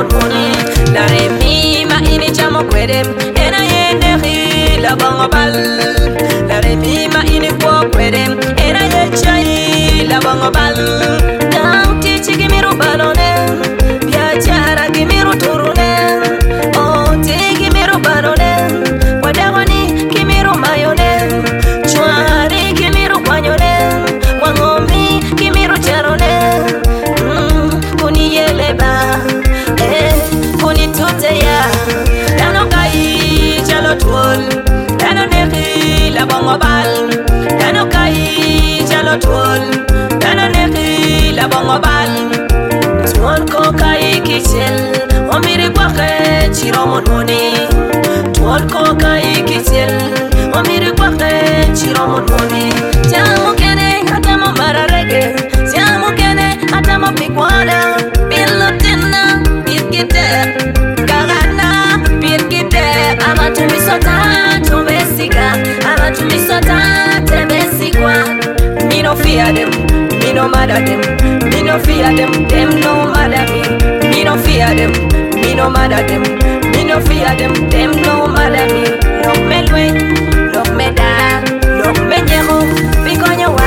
mononi la remi ma ini chamo kwedem ena yende la bongo bal la remi ma ini po kwedem ena ye chai la bongo bal dang tichi gimiru balone bia chara gimiru turune oh ti gimiru balone wadagoni gimiru mayone chwari gimiru kwanyone wangomi gimiru charone kuni yeleba kuni tuteya dano kai chalo tuol dano neki la bongo bal dano kai chalo tuol dano neki la bongo bal tuol ko kai kichel omiri kwake chiro mononi tuol ko kai kichel omiri kwake chiro mononi jamu kene hata mo mararege jamu kene hata mo pikwana pilotina iskite kagana pirkite abatumisota tubesiga abatumisota tebesigwa me no fear them me no mad at them me no fear them them no mad at me me no fear them me no mad at them me no fear them them no mad at me look me lwe look me da look me nyego bikonyo wa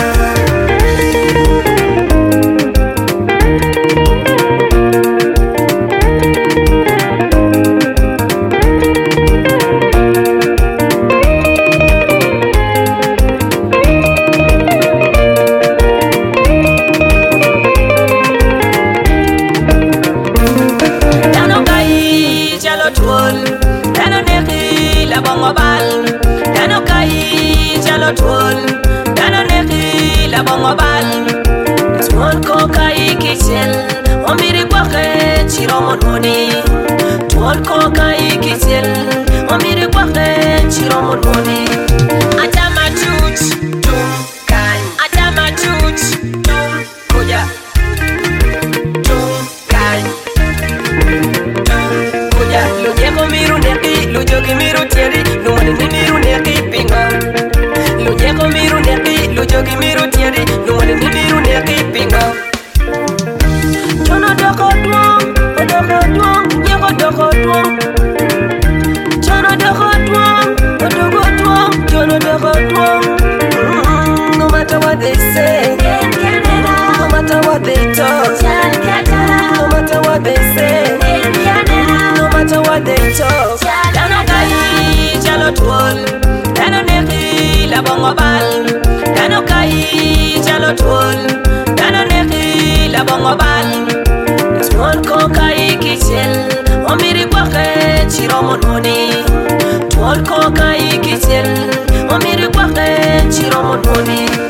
tuol dano neki la bongo bal tuol ko kai kichel omiri kwake chiro mononi tuol ko kai kichel omiri kwake chiro mononi atama chuch tum kan atama chuch tum kuja tum kan tum kuja luje ko miru neki lujo ki miru tieri lumani ni miru neki pingo luje ko miru neki lujo ki miru tieri lumani ni miru neki pingo chono doko tuong nyeko doko tuong chono doko tuong chono doko tuong no matter what they say no matter what they talk no matter what they say no matter what they talk dano kai chalo tuol dano neki la bongo bal dano kai chalo tuol dano neki la bongo bal tuol ko kai kichel omiri kwake chiro mononi tuol ko kai kichel omiri kwake chiro mononi